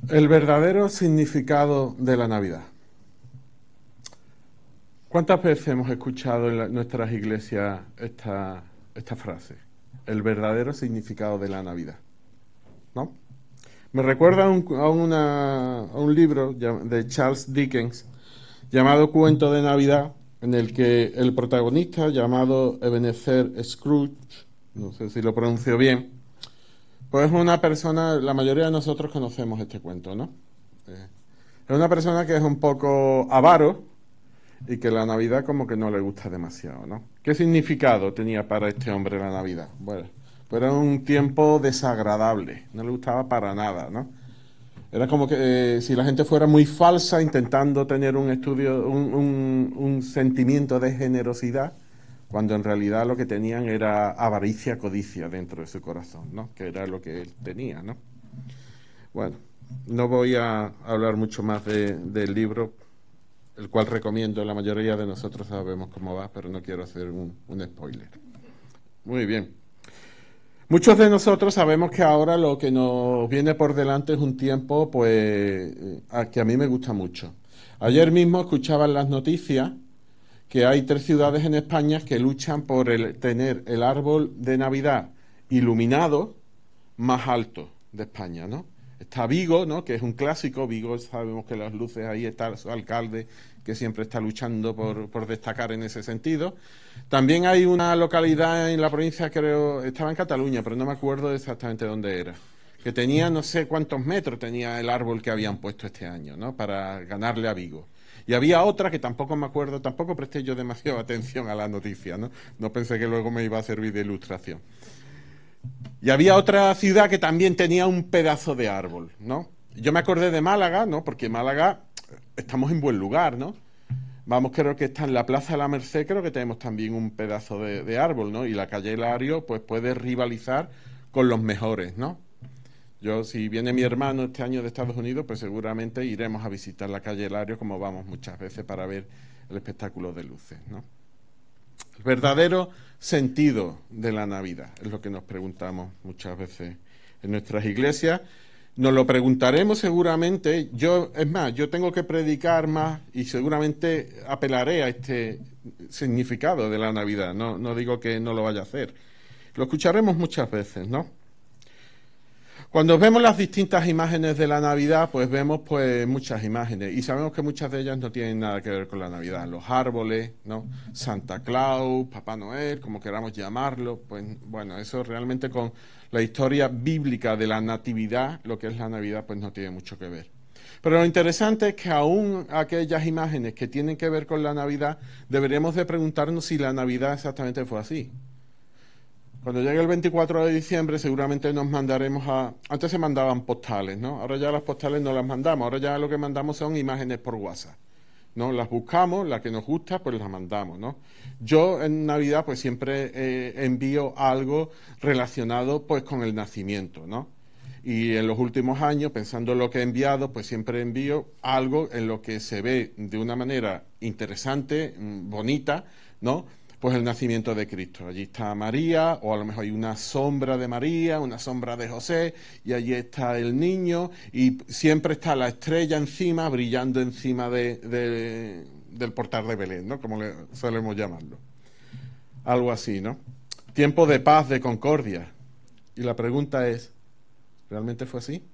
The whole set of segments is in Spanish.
El verdadero significado de la Navidad. ¿Cuántas veces hemos escuchado en nuestras iglesias esta frase? El verdadero significado de la Navidad, ¿no? Me recuerda a un libro de Charles Dickens llamado Cuento de Navidad, en el que el protagonista, llamado Ebenezer Scrooge, no sé si lo pronuncio bien, pues es una persona, la mayoría de nosotros conocemos este cuento, ¿no? Eh, es una persona que es un poco avaro y que la Navidad como que no le gusta demasiado, ¿no? ¿Qué significado tenía para este hombre la Navidad? Bueno, pues era un tiempo desagradable, no le gustaba para nada, ¿no? Era como que si la gente fuera muy falsa intentando tener un estudio, un sentimiento de generosidad, cuando en realidad lo que tenían era avaricia, codicia dentro de su corazón, ¿no? Que era lo que él tenía, ¿no? Bueno, no voy a hablar mucho más del libro, el cual recomiendo. La mayoría de nosotros sabemos cómo va, pero no quiero hacer un spoiler. Muy bien. Muchos de nosotros sabemos que ahora lo que nos viene por delante es un tiempo, pues, que a mí me gusta mucho. Ayer mismo escuchaba en las noticias que hay 3 ciudades en España que luchan por tener el árbol de Navidad iluminado más alto de España, ¿no? Está Vigo, ¿no? Que es un clásico. Vigo, sabemos que las luces, ahí está su alcalde, que siempre está luchando por destacar en ese sentido. También hay una localidad en la provincia, creo, estaba en Cataluña, pero no me acuerdo exactamente dónde era, que tenía no sé cuántos metros tenía el árbol que habían puesto este año, ¿no? Para ganarle a Vigo. Y había otra que tampoco me acuerdo, tampoco presté yo demasiada atención a la noticia, ¿no? No pensé que luego me iba a servir de ilustración. Y había otra ciudad que también tenía un pedazo de árbol, ¿no? Yo me acordé de Málaga, ¿no? Porque Málaga estamos en buen lugar, ¿no? Vamos, creo que está en la Plaza de la Merced, creo que tenemos también un pedazo de árbol, ¿no? Y la calle Hilario, pues puede rivalizar con los mejores, ¿no? Yo, si viene mi hermano este año de Estados Unidos, pues seguramente iremos a visitar la calle Hilario, como vamos muchas veces para ver el espectáculo de luces, ¿no? El verdadero sentido de la Navidad es lo que nos preguntamos muchas veces en nuestras iglesias. Nos lo preguntaremos seguramente. Es más, yo tengo que predicar más y seguramente apelaré a este significado de la Navidad. No digo que no lo vaya a hacer. Lo escucharemos muchas veces, ¿no? Cuando vemos las distintas imágenes de la Navidad, pues vemos pues muchas imágenes y sabemos que muchas de ellas no tienen nada que ver con la Navidad. Los árboles, ¿no? Santa Claus, Papá Noel, como queramos llamarlo, pues bueno, eso realmente con la historia bíblica de la natividad, lo que es la Navidad, pues no tiene mucho que ver. Pero lo interesante es que aún aquellas imágenes que tienen que ver con la Navidad, deberíamos de preguntarnos si la Navidad exactamente fue así. Cuando llegue el 24 de diciembre seguramente nos mandaremos a... Antes se mandaban postales, ¿no? Ahora ya las postales no las mandamos, ahora ya lo que mandamos son imágenes por WhatsApp, ¿no? Las buscamos, la que nos gusta, pues las mandamos, ¿no? Yo en Navidad pues siempre envío algo relacionado pues con el nacimiento, ¿no? Y en los últimos años, pensando en lo que he enviado, pues siempre envío algo en lo que se ve de una manera interesante, bonita, ¿no? Pues el nacimiento de Cristo. Allí está María, o a lo mejor hay una sombra de María, una sombra de José, y allí está el niño, y siempre está la estrella encima, brillando encima del portal de Belén, ¿no? Como solemos llamarlo. Algo así, ¿no? Tiempo de paz, de concordia. Y la pregunta es, ¿realmente fue así?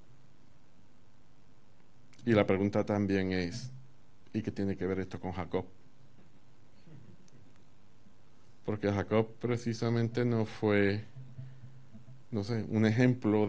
Y la pregunta también es, ¿y qué tiene que ver esto con Jacob? Porque Jacob precisamente no fue, no sé, un ejemplo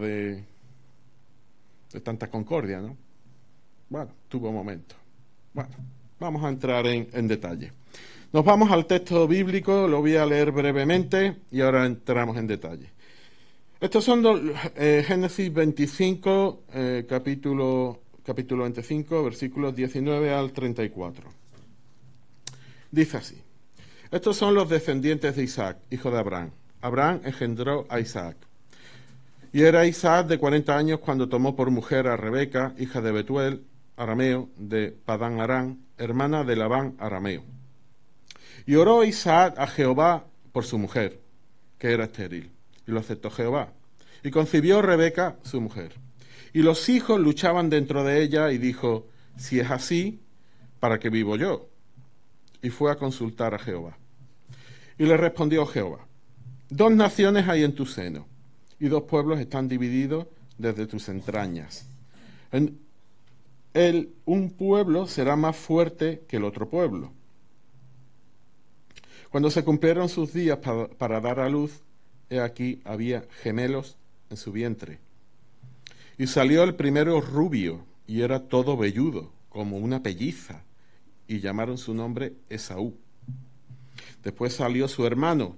de tanta concordia, ¿no? Bueno, tuvo momentos. Bueno, vamos a entrar en detalle. Nos vamos al texto bíblico, lo voy a leer brevemente y ahora entramos en detalle. Estos son Génesis 25, capítulo 25, versículos 19 al 34. Dice así. Estos son los descendientes de Isaac, hijo de Abraham. Abraham engendró a Isaac. Y era Isaac de 40 años cuando tomó por mujer a Rebeca, hija de Betuel, arameo, de Padán Aram, hermana de Labán, arameo. Y oró Isaac a Jehová por su mujer, que era estéril. Y lo aceptó Jehová. Y concibió Rebeca, su mujer. Y los hijos luchaban dentro de ella y dijo, si es así, ¿para qué vivo yo? Y fue a consultar a Jehová. Y le respondió Jehová, 2 naciones hay en tu seno, y 2 pueblos están divididos desde tus entrañas. Un pueblo será más fuerte que el otro pueblo. Cuando se cumplieron sus días para dar a luz, he aquí había gemelos en su vientre. Y salió el primero rubio, y era todo velludo, como una pelliza, y llamaron su nombre Esaú. Después salió su hermano,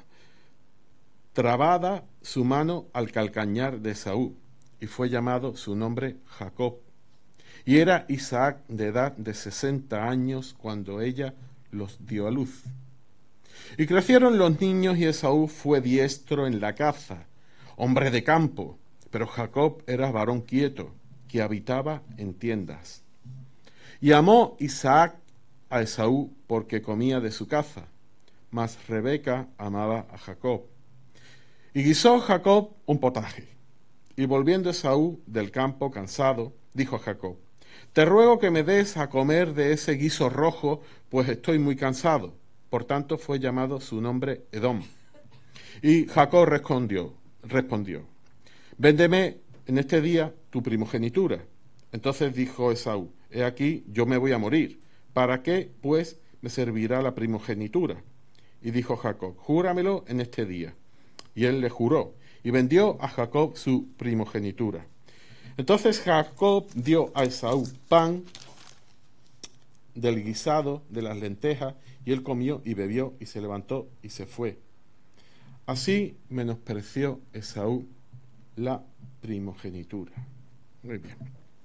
trabada su mano al calcañar de Esaú, y fue llamado su nombre Jacob. Y era Isaac de edad de 60 años cuando ella los dio a luz. Y crecieron los niños y Esaú fue diestro en la caza, hombre de campo, pero Jacob era varón quieto, que habitaba en tiendas. Y amó Isaac a Esaú porque comía de su caza, mas Rebeca amaba a Jacob. Y guisó Jacob un potaje. Y volviendo Esaú del campo cansado, dijo a Jacob, te ruego que me des a comer de ese guiso rojo, pues estoy muy cansado. Por tanto fue llamado su nombre Edom. Y Jacob respondió, véndeme en este día tu primogenitura. Entonces dijo Esaú, he aquí, yo me voy a morir. ¿Para qué, pues, me servirá la primogenitura? Y dijo Jacob, júramelo en este día. Y él le juró, y vendió a Jacob su primogenitura. Entonces Jacob dio a Esaú pan del guisado de las lentejas, y él comió y bebió, y se levantó y se fue. Así menospreció Esaú la primogenitura. Muy bien.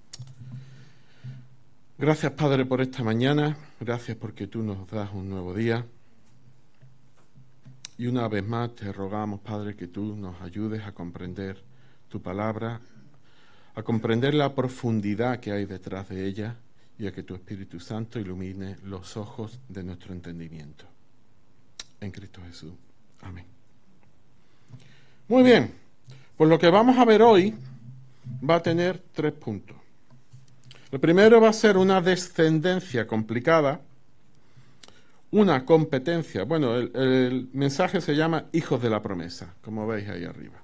Gracias, Padre, por esta mañana. Gracias porque tú nos das un nuevo día. Y una vez más te rogamos, Padre, que tú nos ayudes a comprender tu palabra, a comprender la profundidad que hay detrás de ella y a que tu Espíritu Santo ilumine los ojos de nuestro entendimiento. En Cristo Jesús. Amén. Muy bien, pues lo que vamos a ver hoy va a tener 3 puntos. El primero va a ser una descendencia complicada, una competencia. Bueno, el mensaje se llama Hijos de la Promesa, como veis ahí arriba.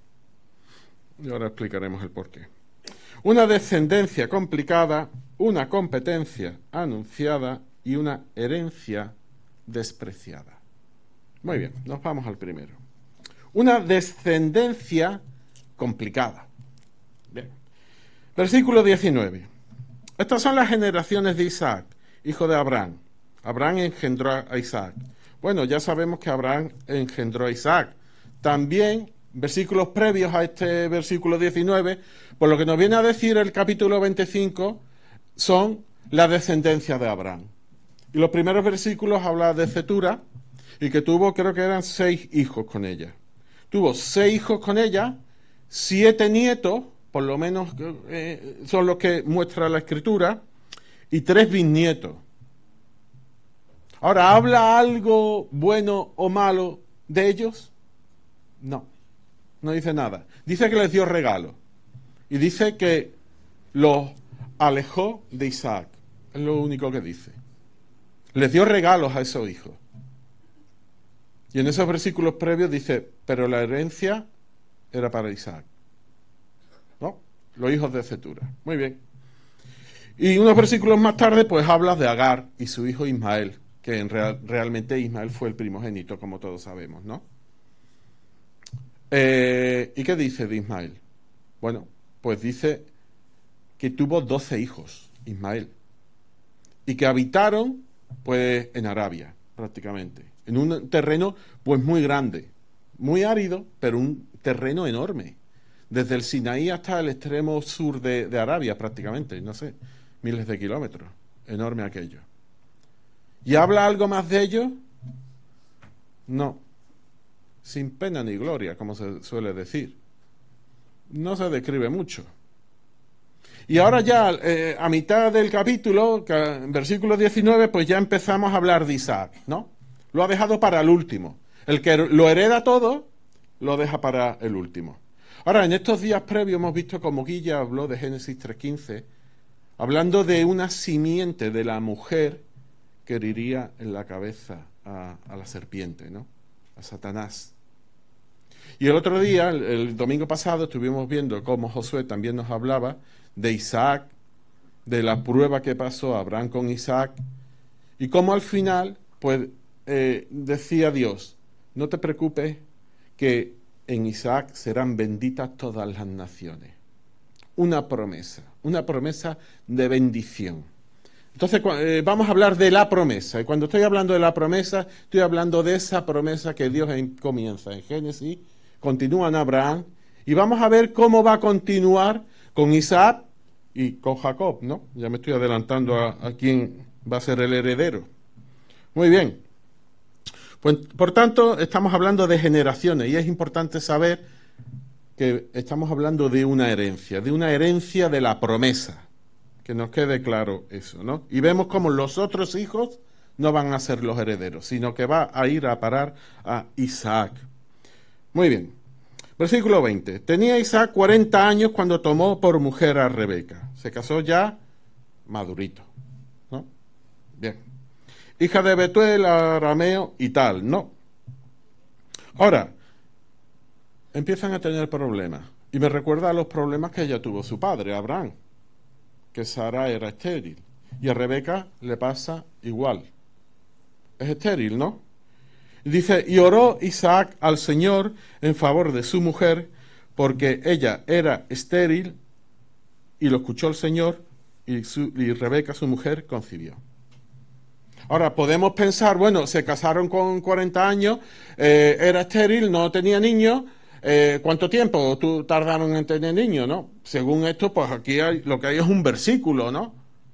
Y ahora explicaremos el porqué. Una descendencia complicada, una competencia anunciada y una herencia despreciada. Muy bien, nos vamos al primero. Una descendencia complicada. Bien. Versículo 19. Estas son las generaciones de Isaac, hijo de Abraham. Abraham engendró a Isaac. Bueno, ya sabemos que Abraham engendró a Isaac. También, versículos previos a este versículo 19, por lo que nos viene a decir el capítulo 25, son la descendencia de Abraham. Y los primeros versículos hablan de Cetura, y que tuvo, creo que eran 6 hijos con ella. Tuvo 6 hijos con ella, 7 nietos, por lo menos son los que muestra la Escritura, y 3 bisnietos. Ahora, ¿habla algo bueno o malo de ellos? No, no dice nada. Dice que les dio regalo. Y dice que los alejó de Isaac. Es lo único que dice. Les dio regalos a esos hijos. Y en esos versículos previos dice, pero la herencia era para Isaac. ¿No? Los hijos de Cetura. Muy bien. Y unos versículos más tarde, pues habla de Agar y su hijo Ismael, que realmente Ismael fue el primogénito, como todos sabemos, ¿no? ¿Y qué dice de Ismael? Bueno, pues dice que tuvo 12 hijos, Ismael, y que habitaron, pues, en Arabia, prácticamente, en un terreno, pues, muy grande, muy árido, pero un terreno enorme, desde el Sinaí hasta el extremo sur de Arabia, prácticamente, no sé, miles de kilómetros, enorme aquello. ¿Y habla algo más de ello? No. Sin pena ni gloria, como se suele decir. No se describe mucho. Y ahora ya, a mitad del capítulo, versículo 19, pues ya empezamos a hablar de Isaac, ¿no? Lo ha dejado para el último. El que lo hereda todo, lo deja para el último. Ahora, en estos días previos hemos visto como Guilla habló de Génesis 3:15, hablando de una simiente de la mujer que heriría en la cabeza a la serpiente, ¿no? A Satanás. Y el otro día, el domingo pasado, estuvimos viendo cómo Josué también nos hablaba de Isaac, de la prueba que pasó Abraham con Isaac, y cómo al final, pues, decía Dios, no te preocupes que en Isaac serán benditas todas las naciones. Una promesa de bendición. Entonces, vamos a hablar de la promesa. Y cuando estoy hablando de la promesa, estoy hablando de esa promesa que Dios comienza en Génesis, continúa en Abraham, y vamos a ver cómo va a continuar con Isaac y con Jacob, ¿no? Ya me estoy adelantando a quién va a ser el heredero. Muy bien. Pues, por tanto, estamos hablando de generaciones, y es importante saber que estamos hablando de una herencia de la promesa. Que nos quede claro eso, ¿no? Y vemos cómo los otros hijos no van a ser los herederos, sino que va a ir a parar a Isaac. Muy bien. Versículo 20. Tenía Isaac 40 años cuando tomó por mujer a Rebeca. Se casó ya madurito, ¿no? Bien. Hija de Betuel, arameo y tal, ¿no? Ahora, empiezan a tener problemas. Y me recuerda a los problemas que ella tuvo su padre, Abraham, que Sara era estéril. Y a Rebeca le pasa igual. Es estéril, ¿no? Dice, y oró Isaac al Señor en favor de su mujer, porque ella era estéril, y lo escuchó el Señor, y Rebeca, su mujer, concibió. Ahora, podemos pensar, bueno, se casaron con 40 años, era estéril, no tenía niños, ¿cuánto tiempo tardaron en tener niños, no? Según esto, pues aquí lo que hay es un versículo, ¿no?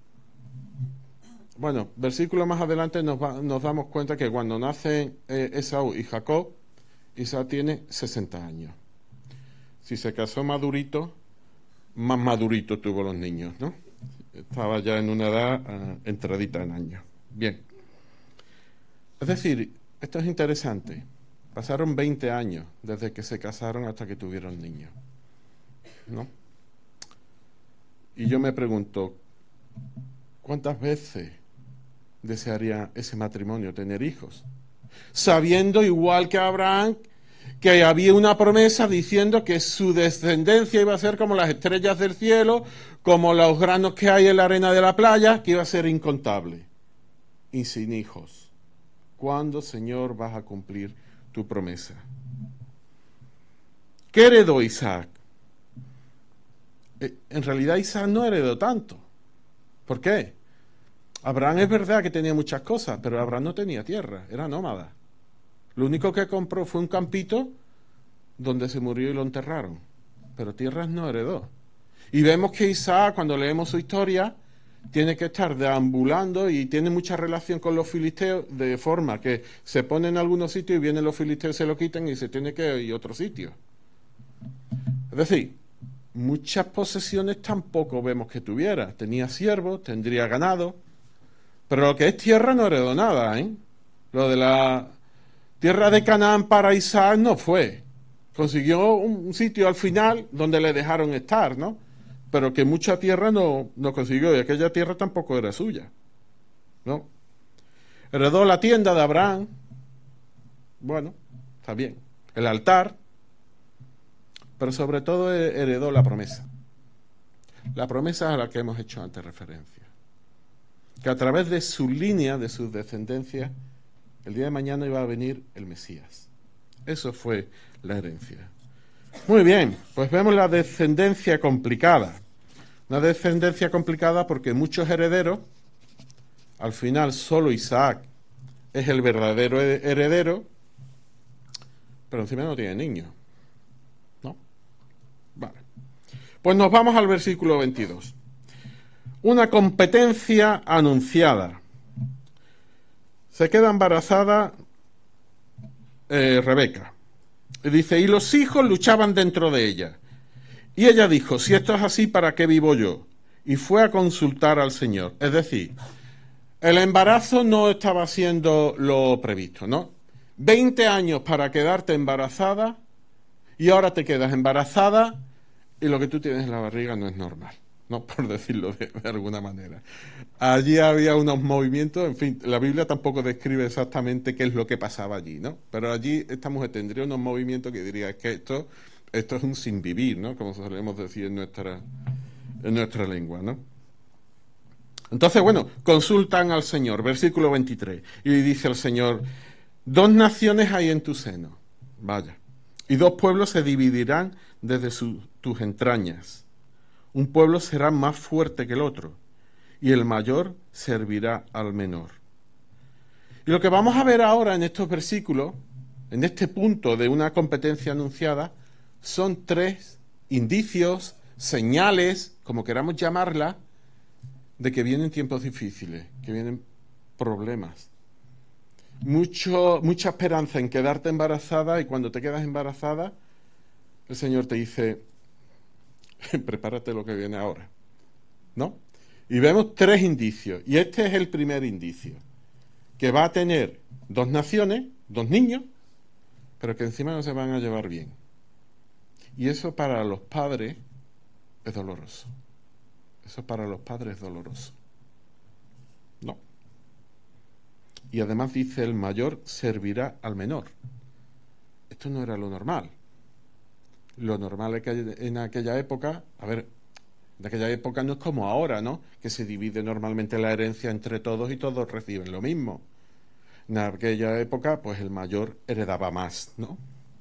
Bueno, versículo más adelante nos damos cuenta que cuando nacen Esaú y Jacob, Isaac tiene 60 años. Si se casó madurito, más madurito tuvo los niños, ¿no? Estaba ya en una edad entradita en años. Bien. Es decir, esto es interesante. Pasaron 20 años desde que se casaron hasta que tuvieron niños, ¿no? Y yo me pregunto, ¿cuántas veces desearía ese matrimonio tener hijos? Sabiendo, igual que Abraham, que había una promesa diciendo que su descendencia iba a ser como las estrellas del cielo, como los granos que hay en la arena de la playa, que iba a ser incontable. Y sin hijos. ¿Cuándo, Señor, vas a cumplir tu promesa? ¿Qué heredó Isaac? En realidad Isaac no heredó tanto. ¿Por qué? Abraham es verdad que tenía muchas cosas, pero Abraham no tenía tierra, era nómada. Lo único que compró fue un campito donde se murió y lo enterraron, pero tierras no heredó. Y vemos que Isaac, cuando leemos su historia, tiene que estar deambulando y tiene mucha relación con los filisteos, de forma que se pone en algunos sitios y vienen los filisteos, se lo quitan y se tiene que ir a otro sitio. Es decir, muchas posesiones tampoco vemos que tuviera. Tenía siervos, tendría ganado, pero lo que es tierra no heredó nada, ¿eh? Lo de la tierra de Canaán para Isaac no fue. Consiguió un sitio al final donde le dejaron estar, ¿no? Pero que mucha tierra no consiguió, y aquella tierra tampoco era suya, ¿no? Heredó la tienda de Abraham, bueno, está bien, el altar, pero sobre todo heredó la promesa a la que hemos hecho antes referencia, que a través de su línea, de sus descendencias, el día de mañana iba a venir el Mesías. Eso fue la herencia. Muy bien, pues vemos la descendencia complicada. Una descendencia complicada porque muchos herederos, al final solo Isaac es el verdadero heredero, pero encima no tiene niños, ¿no? Vale. Pues nos vamos al versículo 22. Una competencia anunciada. Se queda embarazada Rebeca. Y dice, y los hijos luchaban dentro de ella. Y ella dijo, si esto es así, ¿para qué vivo yo? Y fue a consultar al Señor. Es decir, el embarazo no estaba siendo lo previsto, ¿no? 20 años para quedarte embarazada y ahora te quedas embarazada y lo que tú tienes en la barriga no es normal, ¿no? Por decirlo de alguna manera. Allí había unos movimientos, en fin, la Biblia tampoco describe exactamente qué es lo que pasaba allí, ¿no? Pero allí esta mujer tendría unos movimientos que diría, es que esto es un sinvivir, ¿no? Como solemos decir en nuestra lengua, ¿no? Entonces, bueno, consultan al Señor, versículo 23, y dice el Señor, 2 naciones hay en tu seno, vaya, y 2 pueblos se dividirán desde tus entrañas. Un pueblo será más fuerte que el otro, y el mayor servirá al menor. Y lo que vamos a ver ahora en estos versículos, en este punto de una competencia anunciada, son 3 indicios, señales, como queramos llamarla, de que vienen tiempos difíciles, que vienen problemas. Mucha esperanza en quedarte embarazada, y cuando te quedas embarazada, el Señor te dice, prepárate lo que viene ahora, ¿no? Y vemos 3 indicios, y este es el primer indicio, que va a tener 2 naciones, 2 niños, pero que encima no se van a llevar bien. Y eso para los padres es doloroso. Eso para los padres es doloroso. No. Y además dice, el mayor servirá al menor. Esto no era lo normal. Lo normal es que en aquella época, a ver, en aquella época no es como ahora, ¿no? Que se divide normalmente la herencia entre todos y todos reciben lo mismo. En aquella época, pues el mayor heredaba más, ¿no?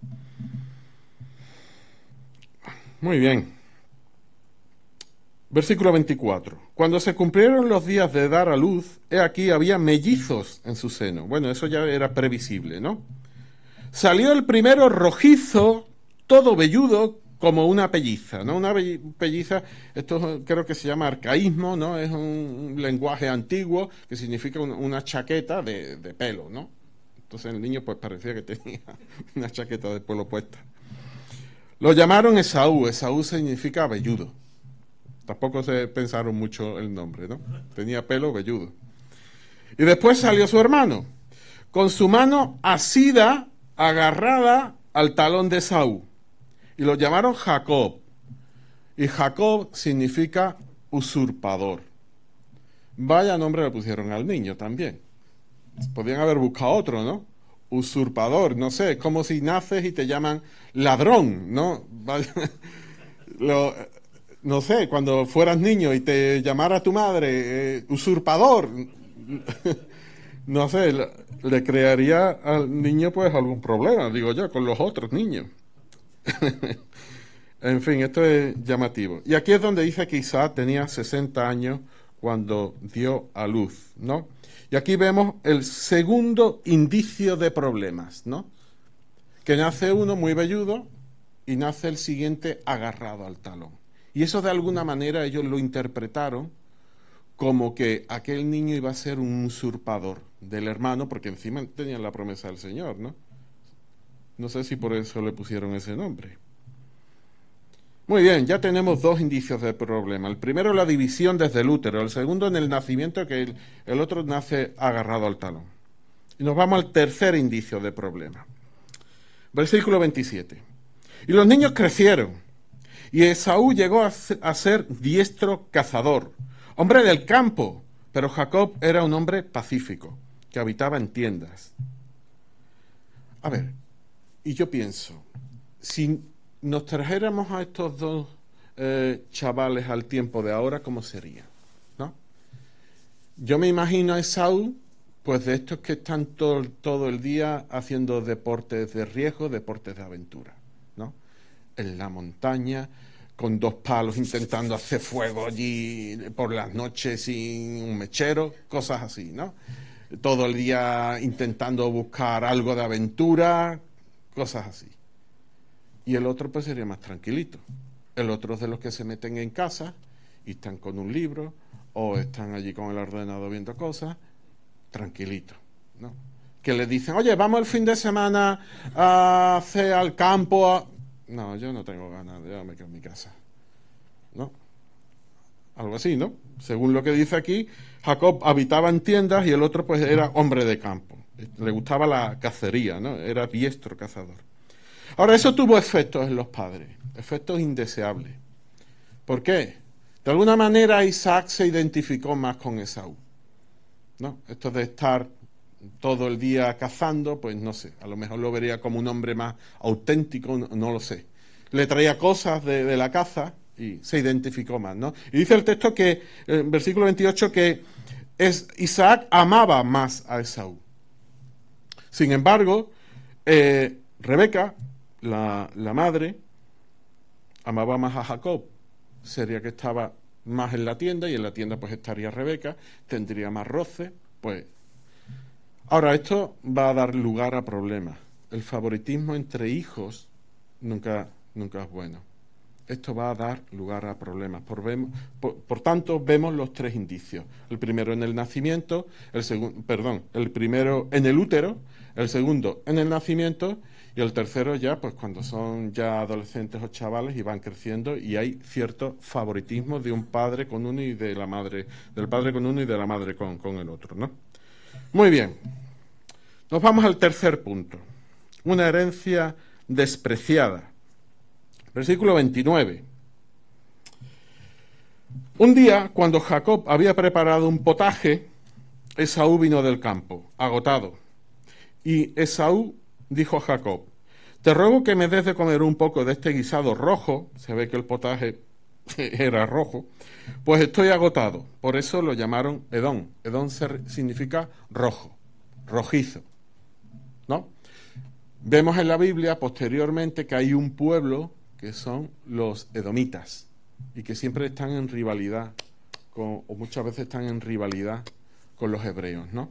Muy bien. Versículo 24. Cuando se cumplieron los días de dar a luz, he aquí había mellizos en su seno. Bueno, eso ya era previsible, ¿no? Salió el primero rojizo, todo velludo, como una pelliza, ¿no? Una pelliza, esto creo que se llama arcaísmo, ¿no? Es un lenguaje antiguo que significa una chaqueta de pelo, ¿no? Entonces el niño pues parecía que tenía una chaqueta de pelo puesta. Lo llamaron Esaú. Esaú significa velludo. Tampoco se pensaron mucho el nombre, ¿no? Tenía pelo velludo. Y después salió su hermano, con su mano asida, agarrada al talón de Esaú. Y lo llamaron Jacob. Y Jacob significa usurpador. Vaya nombre le pusieron al niño también. Podrían haber buscado otro, ¿no? Usurpador, no sé, es como si naces y te llaman ladrón, ¿no? No sé, cuando fueras niño y te llamara tu madre usurpador, no sé, le crearía al niño pues algún problema, digo yo, con los otros niños. En fin, esto es llamativo. Y aquí es donde dice que Isaac tenía 60 años cuando dio a luz, ¿no? Y aquí vemos el segundo indicio de problemas, ¿no? Que nace uno muy velludo y nace el siguiente agarrado al talón. Y eso de alguna manera ellos lo interpretaron como que aquel niño iba a ser un usurpador del hermano, porque encima tenían la promesa del Señor, ¿no? No sé si por eso le pusieron ese nombre. Muy bien, ya tenemos 2 indicios de problema. El primero, la división desde el útero. El segundo, en el nacimiento, que el otro nace agarrado al talón. Y nos vamos al tercer indicio de problema. Versículo 27. Y los niños crecieron, y Esaú llegó a ser diestro cazador, hombre del campo, pero Jacob era un hombre pacífico, que habitaba en tiendas. A ver, y yo pienso, si nos trajéramos a estos 2 chavales al tiempo de ahora, ¿cómo sería? ¿No? Yo me imagino a Esaú, pues de estos que están todo el día haciendo deportes de riesgo, deportes de aventura, ¿no? En la montaña, con 2 palos intentando hacer fuego allí por las noches sin un mechero, cosas así, ¿no? Todo el día intentando buscar algo de aventura, cosas así. Y el otro pues sería más tranquilito. El otro es de los que se meten en casa y están con un libro o están allí con el ordenador viendo cosas, tranquilito, ¿no? Que le dicen, oye, vamos el fin de semana a hacer al campo. No, yo no tengo ganas, yo me quedo en mi casa, ¿no? Algo así, ¿no? Según lo que dice aquí, Jacob habitaba en tiendas y el otro pues era hombre de campo. Le gustaba la cacería, ¿no? Era diestro cazador. Ahora, eso tuvo efectos en los padres, efectos indeseables. ¿Por qué? De alguna manera Isaac se identificó más con Esaú, ¿no? Esto de estar todo el día cazando, pues no sé, a lo mejor lo vería como un hombre más auténtico, no lo sé. Le traía cosas de la caza y se identificó más, ¿no? Y dice el texto que, en versículo 28, que Isaac amaba más a Esaú. Sin embargo, Rebeca, la madre, amaba más a Jacob. Sería que estaba más en la tienda y en la tienda pues estaría Rebeca, tendría más roce, pues. Ahora, esto va a dar lugar a problemas. El favoritismo entre hijos nunca es bueno. Esto va a dar lugar a problemas. Por tanto, vemos los tres indicios. El primero en el nacimiento, el primero en el útero, el segundo en el nacimiento y el tercero ya, pues cuando son ya adolescentes o chavales y van creciendo y hay cierto favoritismo de un padre con uno y de la madre, del padre con uno y de la madre con el otro, ¿no? Muy bien. Nos vamos al tercer punto. Una herencia despreciada. Versículo 29. Un día, cuando Jacob había preparado un potaje, Esaú vino del campo, agotado. Y Esaú dijo a Jacob: te ruego que me des de comer un poco de este guisado rojo. Se ve que el potaje era rojo. Pues estoy agotado. Por eso lo llamaron Edom. Edom significa rojo, rojizo, ¿no? Vemos en la Biblia posteriormente que hay un pueblo que son los edomitas y que siempre están en rivalidad o muchas veces están en rivalidad con los hebreos, ¿no?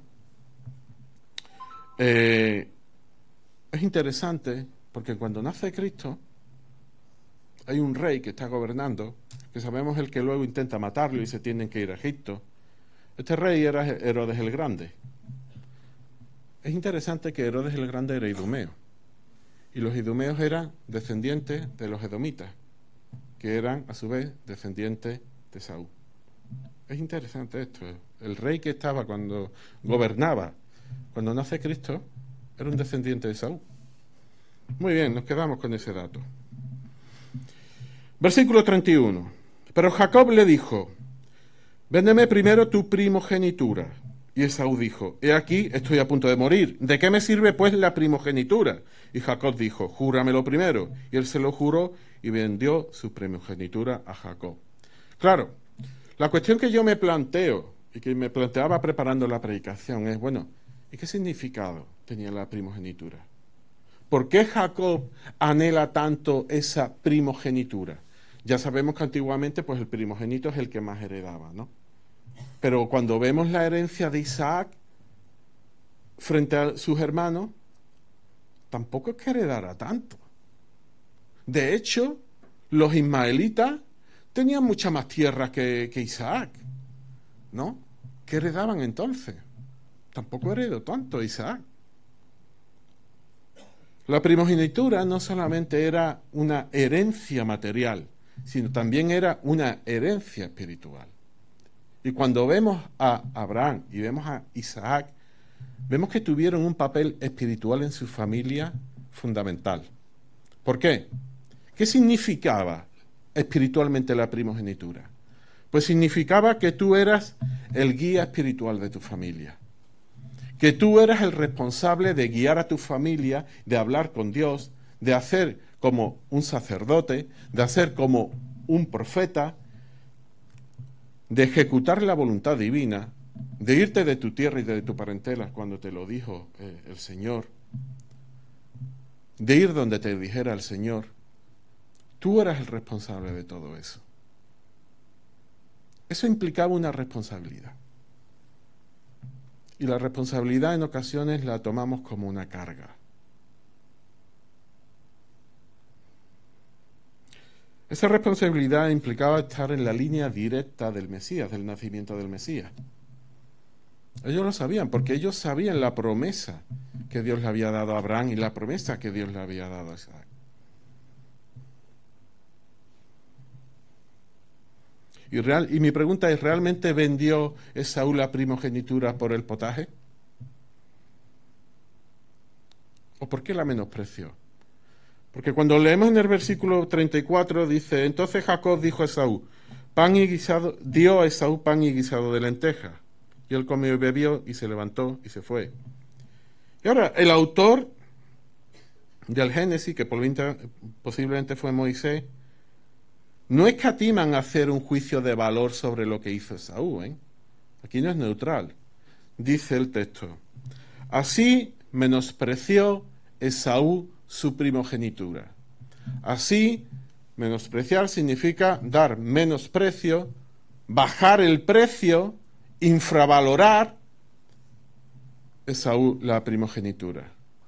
Es interesante porque cuando nace Cristo hay un rey que está gobernando, que sabemos el que luego intenta matarlo y se tienen que ir a Egipto. Este rey era Herodes el Grande. Es interesante que Herodes el Grande era idumeo. Y los idumeos eran descendientes de los edomitas, que eran a su vez descendientes de Saúl. Es interesante esto. El rey que estaba cuando gobernaba, cuando nace Cristo, era un descendiente de Saúl. Muy bien, nos quedamos con ese dato. Versículo 31. Pero Jacob le dijo: véndeme primero tu primogenitura. Y Esaú dijo: he aquí, estoy a punto de morir. ¿De qué me sirve pues la primogenitura? Y Jacob dijo: júramelo primero. Y él se lo juró y vendió su primogenitura a Jacob. Claro, la cuestión que yo me planteo y que me planteaba preparando la predicación es, bueno, ¿y qué significado tenía la primogenitura? ¿Por qué Jacob anhela tanto esa primogenitura? Ya sabemos que antiguamente pues el primogénito es el que más heredaba, ¿no? Pero cuando vemos la herencia de Isaac frente a sus hermanos, tampoco es que heredara tanto. De hecho, los ismaelitas tenían mucha más tierra que Isaac, ¿no? ¿Qué heredaban entonces? Tampoco heredó tanto Isaac. La primogenitura no solamente era una herencia material, sino también era una herencia espiritual. Y cuando vemos a Abraham y vemos a Isaac, vemos que tuvieron un papel espiritual en su familia fundamental. ¿Por qué? ¿Qué significaba espiritualmente la primogenitura? Pues significaba que tú eras el guía espiritual de tu familia, que tú eras el responsable de guiar a tu familia, de hablar con Dios, de hacer como un sacerdote, de hacer como un profeta, de ejecutar la voluntad divina, de irte de tu tierra y de tu parentela cuando te lo dijo el Señor, de ir donde te dijera el Señor. Tú eras el responsable de todo eso. Eso implicaba una responsabilidad. Y la responsabilidad en ocasiones la tomamos como una carga. Esa responsabilidad implicaba estar en la línea directa del Mesías, del nacimiento del Mesías. Ellos lo sabían, porque ellos sabían la promesa que Dios le había dado a Abraham y la promesa que Dios le había dado a Isaac. Y mi pregunta es, ¿realmente vendió Esaú la primogenitura por el potaje? ¿O por qué la menospreció? Porque cuando leemos en el versículo 34 dice, entonces Jacob dijo a Esaú, pan y guisado, dio a Esaú pan y guisado de lentejas. Y él comió y bebió y se levantó y se fue. Y ahora, el autor del Génesis, que posiblemente fue Moisés, no escatiman hacer un juicio de valor sobre lo que hizo Esaú, ¿eh? Aquí no es neutral. Dice el texto, así menospreció Esaú su primogenitura. Así, menospreciar significa dar menosprecio, bajar el precio, infravalorar Esaú la primogenitura.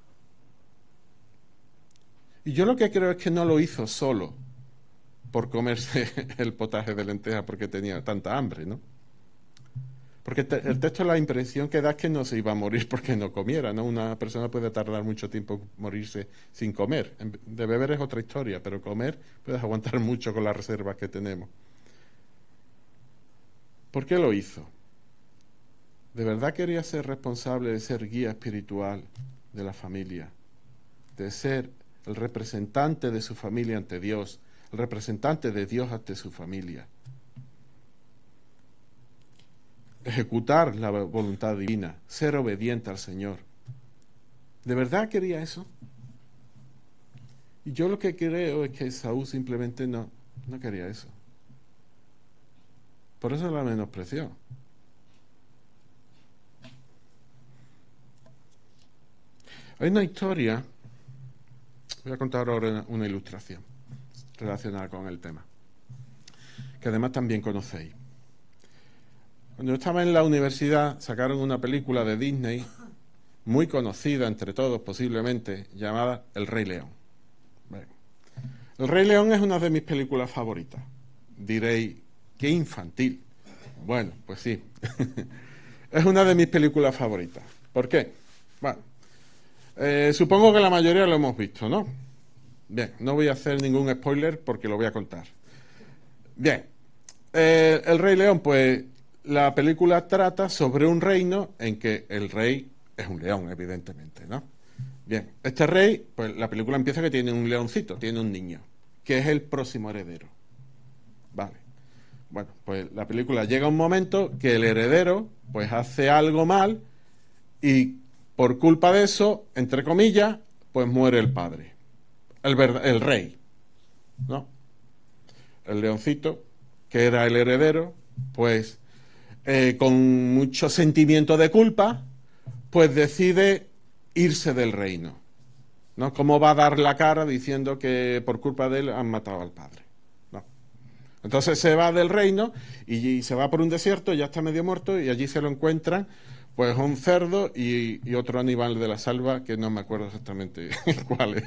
Y yo lo que creo es que no lo hizo solo por comerse el potaje de lentejas porque tenía tanta hambre, ¿no? Porque el texto, la impresión que da es que no se iba a morir porque no comiera, ¿no? Una persona puede tardar mucho tiempo en morirse sin comer. De beber es otra historia, pero comer puedes aguantar mucho con las reservas que tenemos. ¿Por qué lo hizo? ¿De verdad quería ser responsable de ser guía espiritual de la familia? De ser el representante de su familia ante Dios, el representante de Dios ante su familia. Ejecutar la voluntad divina, ser obediente al Señor. ¿De verdad quería eso? Y yo lo que creo es que Saúl simplemente no quería eso. Por eso la menospreció. Hay una historia, voy a contar ahora una ilustración relacionada con el tema, que además también conocéis. Cuando yo estaba en la universidad sacaron una película de Disney muy conocida entre todos posiblemente, llamada El Rey León. Bueno, El Rey León es una de mis películas favoritas. Diréis, qué infantil. Bueno, pues sí. Es una de mis películas favoritas. ¿Por qué? Bueno, supongo que la mayoría lo hemos visto, ¿no? Bien, no voy a hacer ningún spoiler porque lo voy a contar. Bien, El Rey León, pues la película trata sobre un reino en que el rey es un león, evidentemente, ¿no? Bien, este rey, pues la película empieza que tiene un leoncito, tiene un niño, que es el próximo heredero. Vale. Bueno, pues la película llega un momento que el heredero, pues hace algo mal y por culpa de eso, entre comillas, pues muere el padre, el rey, ¿no? El leoncito, que era el heredero, pues con mucho sentimiento de culpa, pues decide irse del reino, ¿no? ¿Cómo va a dar la cara diciendo que por culpa de él han matado al padre? ¿No? Entonces se va del reino y se va por un desierto, ya está medio muerto, y allí se lo encuentran pues un cerdo y otro animal de la selva que no me acuerdo exactamente cuál es.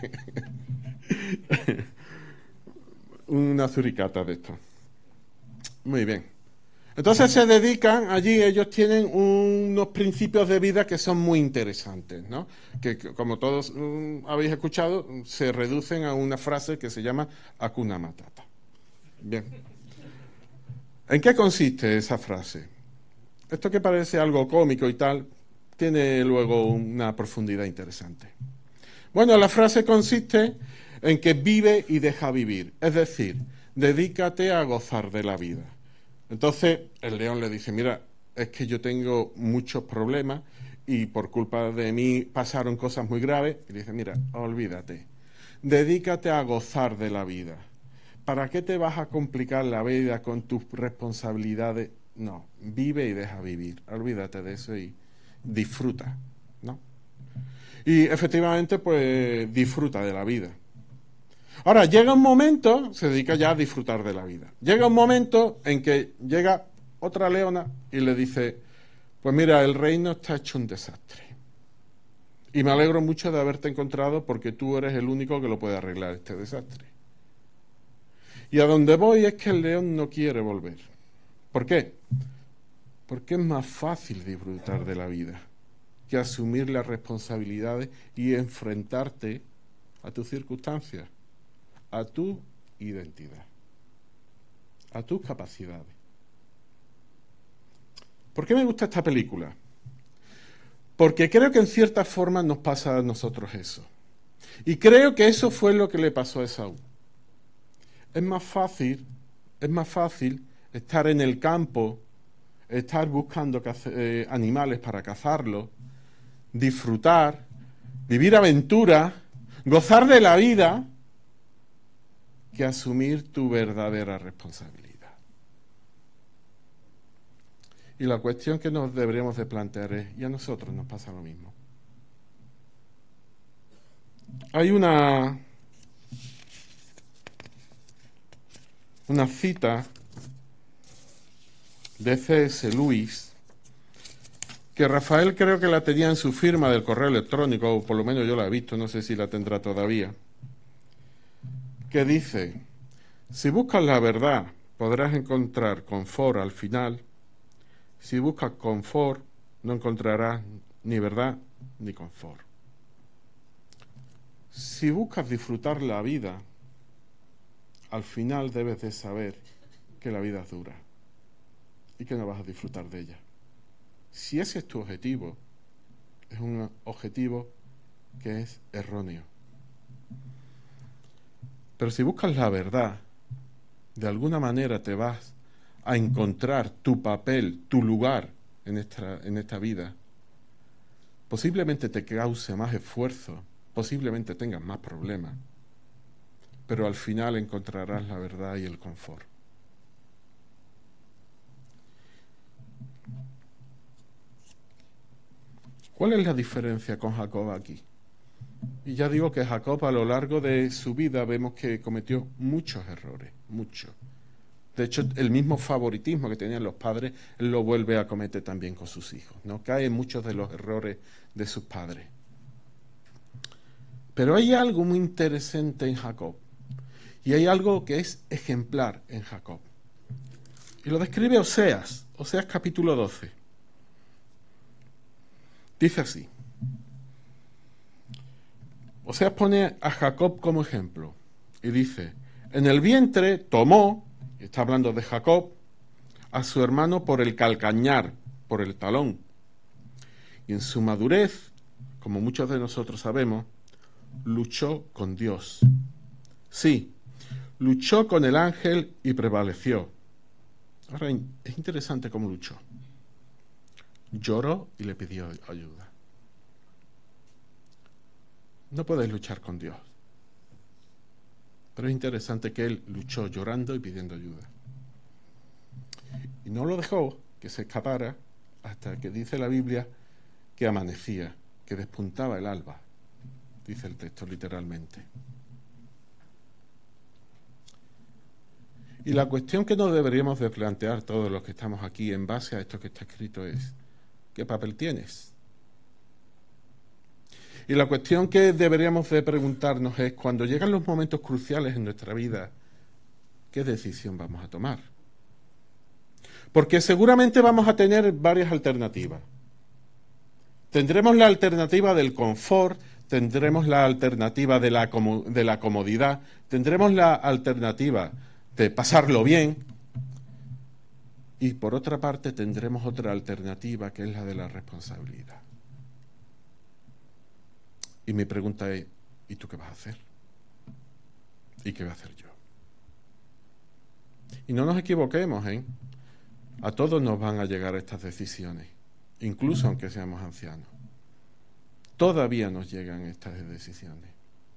Una zuricata de esto. Muy bien. Entonces se dedican, allí ellos tienen unos principios de vida que son muy interesantes, ¿no? Que como todos habéis escuchado, se reducen a una frase que se llama Hakuna Matata. Bien. ¿En qué consiste esa frase? Esto que parece algo cómico y tal, tiene luego una profundidad interesante. Bueno, la frase consiste en que vive y deja vivir, es decir, dedícate a gozar de la vida. Entonces el león le dice, mira, es que yo tengo muchos problemas y por culpa de mí pasaron cosas muy graves. Y dice, mira, olvídate, dedícate a gozar de la vida. ¿Para qué te vas a complicar la vida con tus responsabilidades? No, vive y deja vivir, olvídate de eso y disfruta, ¿no? Y efectivamente, pues disfruta de la vida. Ahora, llega un momento, se dedica ya a disfrutar de la vida. Llega un momento en que llega otra leona y le dice, pues mira, el reino está hecho un desastre. Y me alegro mucho de haberte encontrado porque tú eres el único que lo puede arreglar este desastre. Y a donde voy es que el león no quiere volver. ¿Por qué? Porque es más fácil disfrutar de la vida que asumir las responsabilidades y enfrentarte a tus circunstancias, a tu identidad, a tus capacidades. ¿Por qué me gusta esta película? Porque creo que en cierta forma nos pasa a nosotros eso. Y creo que eso fue lo que le pasó a Esaú. Es más fácil estar en el campo, estar buscando animales para cazarlos, disfrutar, vivir aventuras, gozar de la vida, que asumir tu verdadera responsabilidad. Y la cuestión que nos deberíamos de plantear es, ¿y a nosotros nos pasa lo mismo? Hay una cita de C.S. Lewis, que Rafael creo que la tenía en su firma del correo electrónico, o por lo menos yo la he visto, no sé si la tendrá todavía, que dice: si buscas la verdad, podrás encontrar confort al final. Si buscas confort, no encontrarás ni verdad ni confort. Si buscas disfrutar la vida, al final debes de saber que la vida es dura y que no vas a disfrutar de ella. Si ese es tu objetivo, es un objetivo que es erróneo. Pero si buscas la verdad, de alguna manera te vas a encontrar tu papel, tu lugar en esta vida. Posiblemente te cause más esfuerzo, posiblemente tengas más problemas, pero al final encontrarás la verdad y el confort. ¿Cuál es la diferencia con Jacob aquí? Y ya digo que Jacob a lo largo de su vida vemos que cometió muchos errores, muchos. De hecho, el mismo favoritismo que tenían los padres, él lo vuelve a cometer también con sus hijos, ¿no? Cae en muchos de los errores de sus padres. Pero hay algo muy interesante en Jacob, y hay algo que es ejemplar en Jacob. Y lo describe Oseas capítulo 12. Dice así. Oseas pone a Jacob como ejemplo, y dice: en el vientre tomó, está hablando de Jacob, a su hermano por el calcañar, por el talón. Y en su madurez, como muchos de nosotros sabemos, luchó con Dios. Sí, luchó con el ángel y prevaleció. Ahora, es interesante cómo luchó. Lloró y le pidió ayuda. No puedes luchar con Dios. Pero es interesante que él luchó llorando y pidiendo ayuda. Y no lo dejó que se escapara hasta que dice la Biblia que amanecía, que despuntaba el alba. Dice el texto literalmente. Y la cuestión que nos deberíamos de plantear todos los que estamos aquí en base a esto que está escrito es: ¿qué papel tienes? Y la cuestión que deberíamos de preguntarnos es, cuando llegan los momentos cruciales en nuestra vida, ¿qué decisión vamos a tomar? Porque seguramente vamos a tener varias alternativas. Tendremos la alternativa del confort, tendremos la alternativa de la comodidad, tendremos la alternativa de pasarlo bien, y por otra parte tendremos otra alternativa, que es la de la responsabilidad. Y mi pregunta es, ¿y tú qué vas a hacer? ¿Y qué voy a hacer yo? Y no nos equivoquemos, ¿eh? A todos nos van a llegar estas decisiones, incluso aunque seamos ancianos. Todavía nos llegan estas decisiones.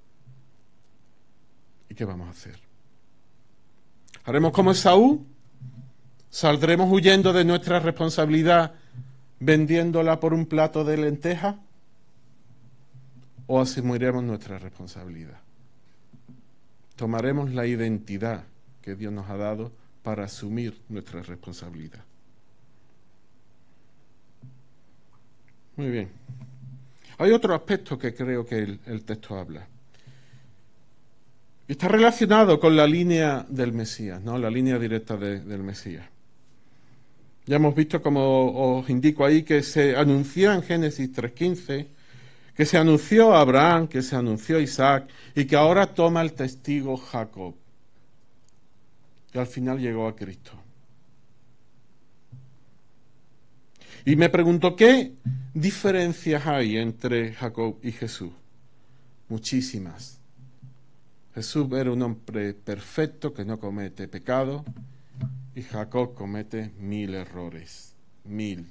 ¿Y qué vamos a hacer? ¿Haremos como Esaú? ¿Saldremos huyendo de nuestra responsabilidad vendiéndola por un plato de lentejas? ¿O asumiremos nuestra responsabilidad? Tomaremos la identidad que Dios nos ha dado para asumir nuestra responsabilidad. Muy bien. Hay otro aspecto que creo que el texto habla. Está relacionado con la línea del Mesías, ¿no? La línea directa del Mesías. Ya hemos visto, como os indico ahí, que se anunció en Génesis 3:15, que se anunció a Abraham, que se anunció a Isaac, y que ahora toma el testigo Jacob. Y al final llegó a Cristo. Y me pregunto, ¿qué diferencias hay entre Jacob y Jesús? muchísimas. Jesús era un hombre perfecto que no comete pecado y Jacob comete 1000 errores. 1000.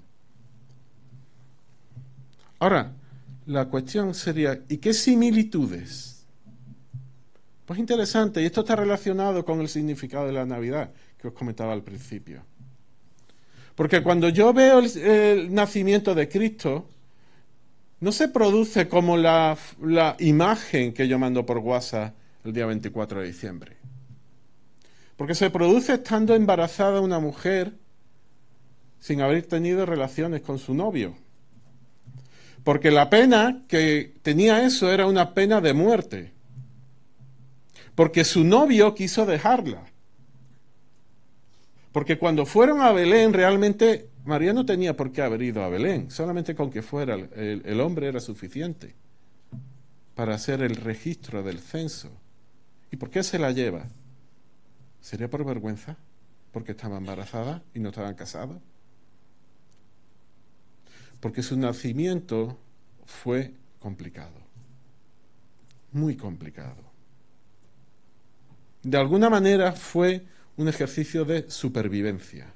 Ahora, la cuestión sería, ¿y qué similitudes? Pues interesante, y esto está relacionado con el significado de la Navidad que os comentaba al principio. Porque cuando yo veo el nacimiento de Cristo, no se produce como la imagen que yo mando por WhatsApp el día 24 de diciembre. Porque se produce estando embarazada una mujer sin haber tenido relaciones con su novio. Porque la pena que tenía eso era una pena de muerte. Porque su novio quiso dejarla. Porque cuando fueron a Belén, realmente María no tenía por qué haber ido a Belén. Solamente con que fuera el hombre era suficiente para hacer el registro del censo. ¿Y por qué se la lleva? ¿Sería por vergüenza? ¿Porque estaba embarazada y no estaban casados? Porque su nacimiento fue complicado. Muy complicado. De alguna manera fue un ejercicio de supervivencia.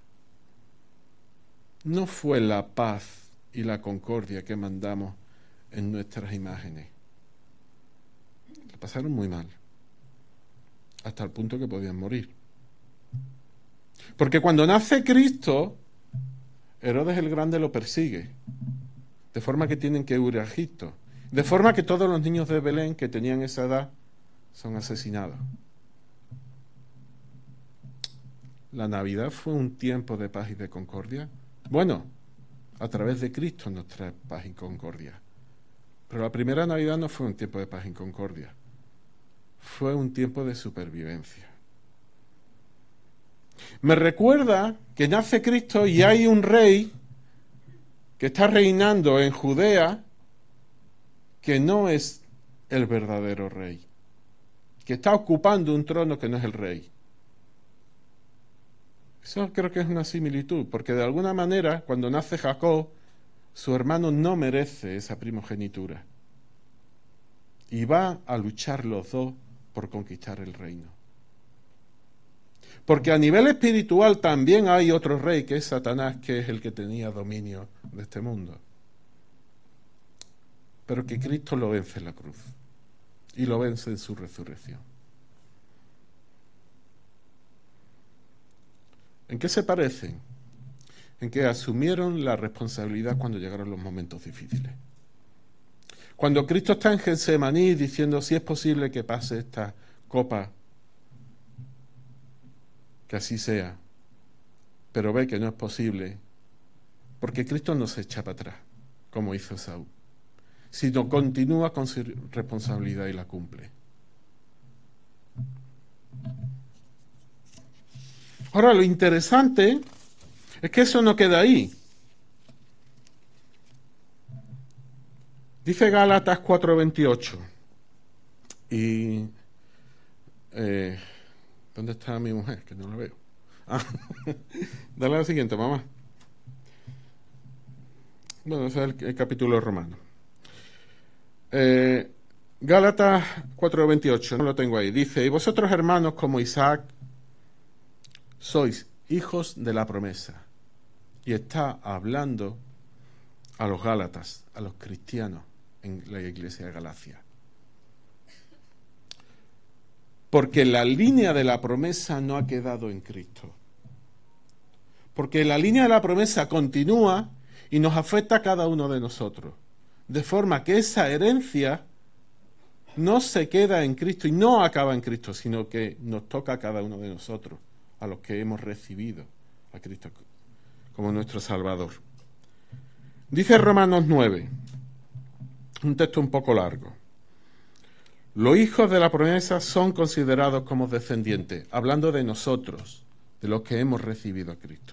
No fue la paz y la concordia que mandamos en nuestras imágenes. La pasaron muy mal, hasta el punto que podían morir. Porque cuando nace Cristo, Herodes el Grande lo persigue, de forma que tienen que huir a Egipto, de forma que todos los niños de Belén que tenían esa edad son asesinados. ¿La Navidad fue un tiempo de paz y de concordia? Bueno, a través de Cristo nos trae paz y concordia. Pero la primera Navidad no fue un tiempo de paz y concordia. Fue un tiempo de supervivencia. Me recuerda que nace Cristo y hay un rey que está reinando en Judea que no es el verdadero rey, que está ocupando un trono que no es el rey. Eso creo que es una similitud, porque de alguna manera, cuando nace Jacob, su hermano no merece esa primogenitura. Y va a luchar los dos por conquistar el reino. Porque a nivel espiritual también hay otro rey, que es Satanás, que es el que tenía dominio de este mundo. Pero que Cristo lo vence en la cruz. Y lo vence en su resurrección. ¿En qué se parecen? En que asumieron la responsabilidad cuando llegaron los momentos difíciles. Cuando Cristo está en Getsemaní diciendo si es posible que pase esta copa, que así sea, pero ve que no es posible, porque Cristo no se echa para atrás, como hizo Saúl, sino continúa con su responsabilidad y la cumple. Ahora, lo interesante es que eso no queda ahí. Dice Gálatas 4:28. Y ¿dónde está mi mujer? Que no la veo. Dale a la siguiente, mamá. Bueno, ese es el capítulo romano. Gálatas 4:28, no lo tengo ahí. Dice, y vosotros hermanos como Isaac sois hijos de la promesa. Y está hablando a los Gálatas, a los cristianos en la iglesia de Galacia. Porque la línea de la promesa no ha quedado en Cristo. Porque la línea de la promesa continúa y nos afecta a cada uno de nosotros. De forma que esa herencia no se queda en Cristo y no acaba en Cristo, sino que nos toca a cada uno de nosotros, a los que hemos recibido a Cristo como nuestro Salvador. Dice Romanos 9, un texto un poco largo. Los hijos de la promesa son considerados como descendientes, hablando de nosotros, de los que hemos recibido a Cristo.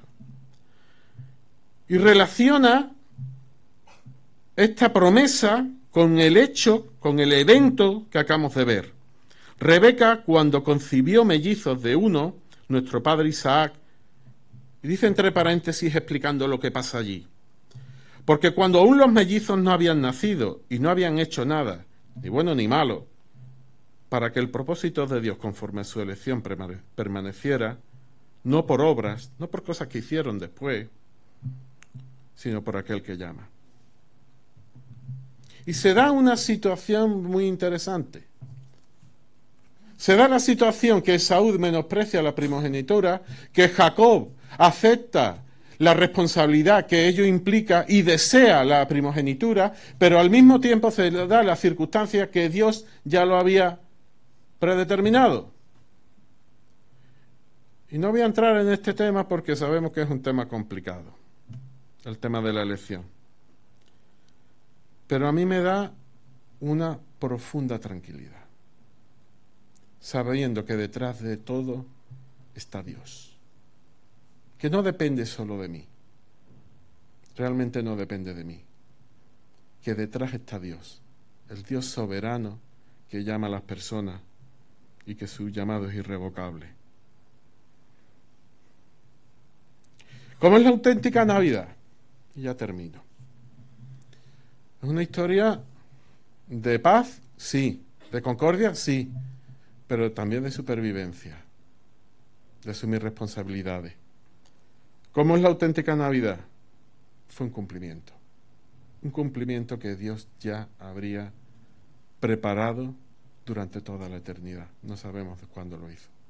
Y relaciona esta promesa con el hecho, con el evento que acabamos de ver. Rebeca, cuando concibió mellizos de uno, nuestro padre Isaac, y dice entre paréntesis explicando lo que pasa allí. Porque cuando aún los mellizos no habían nacido y no habían hecho nada, ni bueno ni malo, para que el propósito de Dios conforme a su elección permaneciera, no por obras, no por cosas que hicieron después, sino por aquel que llama. Y se da una situación muy interesante. Se da la situación que Esaú menosprecia la primogenitura, que Jacob acepta la responsabilidad que ello implica y desea la primogenitura, pero al mismo tiempo se le da la circunstancia que Dios ya lo había predeterminado. Y no voy a entrar en este tema porque sabemos que es un tema complicado, el tema de la elección. Pero a mí me da una profunda tranquilidad, sabiendo que detrás de todo está Dios, que no depende solo de mí, realmente no depende de mí, que detrás está Dios, el Dios soberano que llama a las personas y que su llamado es irrevocable. ¿Cómo es la auténtica Navidad? Y ya termino. Es una historia de paz, sí, de concordia, sí, pero también de supervivencia, de asumir responsabilidades. ¿Cómo es la auténtica Navidad? Fue un cumplimiento que Dios ya habría preparado durante toda la eternidad. No sabemos de cuándo lo hizo.